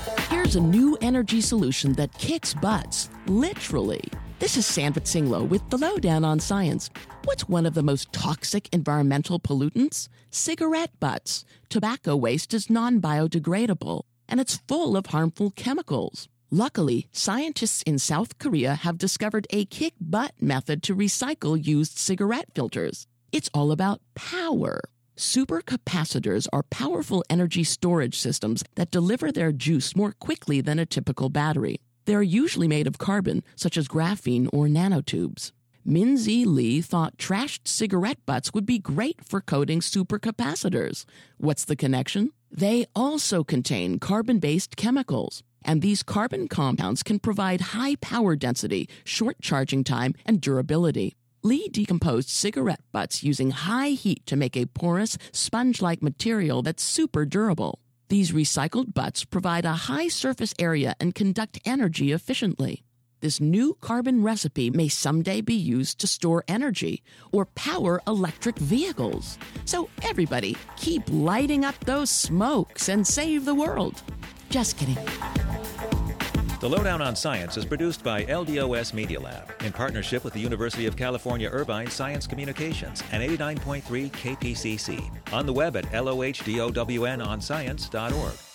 Here's a new energy solution that kicks butts, literally. This is Sanvat Singlo with the Lowdown on Science. What's one of the most toxic environmental pollutants? Cigarette butts. Tobacco waste is non-biodegradable, and it's full of harmful chemicals. Luckily, scientists in South Korea have discovered a kick butt method to recycle used cigarette filters. It's all about power. Supercapacitors are powerful energy storage systems that deliver their juice more quickly than a typical battery. They're usually made of carbon, such as graphene or nanotubes. Min-Zi Lee thought trashed cigarette butts would be great for coating supercapacitors. What's the connection? They also contain carbon-based chemicals, and these carbon compounds can provide high power density, short charging time, and durability. Lee decomposed cigarette butts using high heat to make a porous, sponge-like material that's super durable. These recycled butts provide a high surface area and conduct energy efficiently. This new carbon recipe may someday be used to store energy or power electric vehicles. So everybody, keep lighting up those smokes and save the world. Just kidding. The Lowdown on Science is produced by LDOS Media Lab in partnership with the University of California Irvine Science Communications and 89.3 KPCC. On the web at LOHDOWNonscience.org.